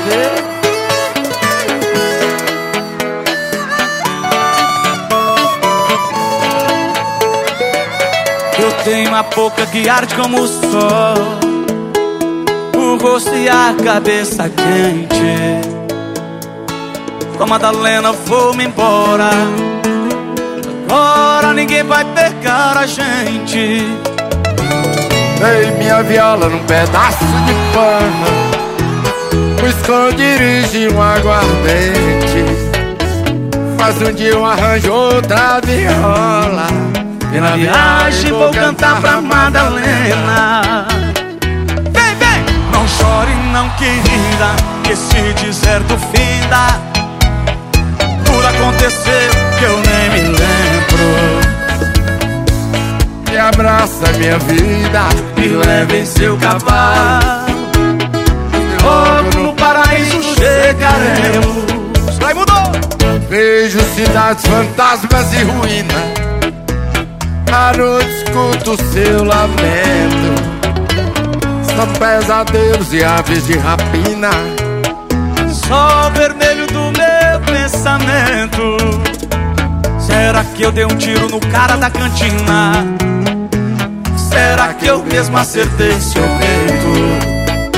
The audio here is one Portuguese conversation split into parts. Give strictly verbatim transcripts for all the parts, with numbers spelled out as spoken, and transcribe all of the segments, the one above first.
ver. Eu tenho uma boca que arde como o sol, o rosto e a cabeça quente. Com a Madalena vou-me embora, agora ninguém vai pegar a gente. Dei minha viola num pedaço de pano, o esconderijo um aguardente. Faz um dia um arranjo, outra viola, e na viagem vou cantar pra Madalena. Vem, vem! Não chore não, querida, que se deserto finda, tudo aconteceu que eu nem me lembro. Me abraça minha vida, me leva em seu cavalo, logo no paraíso chegaremos. Vai, mudou! Vejo cidades, fantasmas e ruínas, à noite escuto o seu lamento. São pesadelos e aves de rapina, sol vermelho do meu pensamento. Será que eu dei um tiro no cara da cantina? Será que eu mesmo acertei seu peito?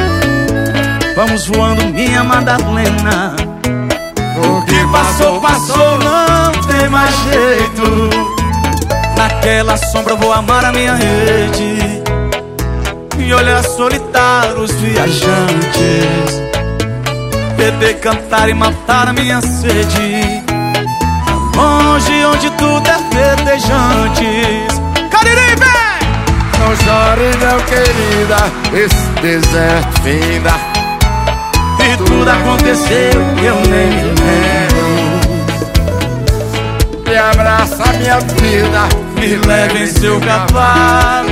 Vamos voando, minha Madalena, o que passou, passou, não tem mais jeito. Naquela sombra eu vou amar a minha rede e olhar solitário os viajantes, beber, cantar e matar a minha sede, longe onde tudo é verdejante. Cariri, vem! Não chore não, querida, esse deserto finda, e tudo aconteceu que eu nem me lembro. Me abraça minha vida, me leva em seu cavalo,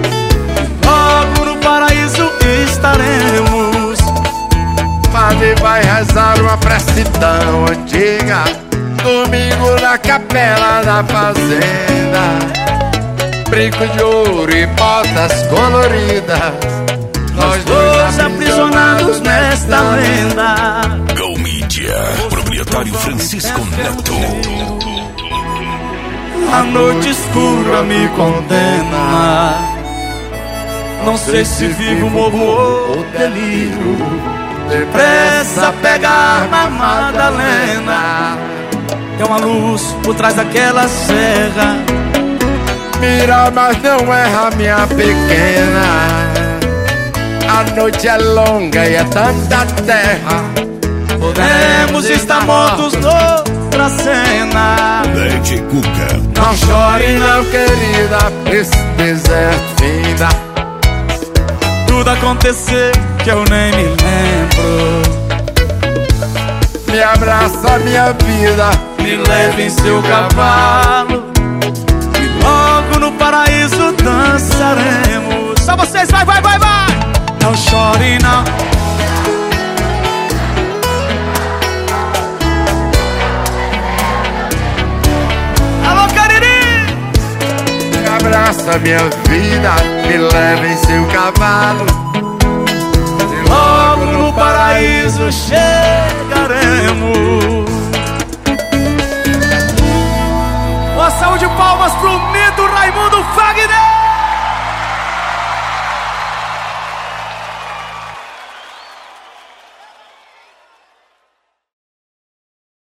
logo no paraíso estaremos. Padre vai rezar uma prece tão antiga, domingo na capela da fazenda. Brinco de ouro e botas coloridas, nós dois aprisionados nesta lenda. Go Media, proprietário Francisco Neto. A noite escura me condena, não sei se vivo, morro ou delírio. Depressa pegar na Madalena, tem uma luz por trás daquela serra. Mira, mas não erra, minha pequena. A noite é longa e é tanta terra, podemos estar mortos noutra cena. Led Cuca. Não chore não, querida, esse deserto finda, tudo aconteceu que eu nem me lembro. Me abraça minha vida, me leve em seu cavalo, e logo no paraíso dançaremos. Só vocês, vai, vai, vai, vai! Não chore não. Alô, Cariri! Me abraça minha vida, me leva em seu cavalo, e logo no paraíso chegaremos.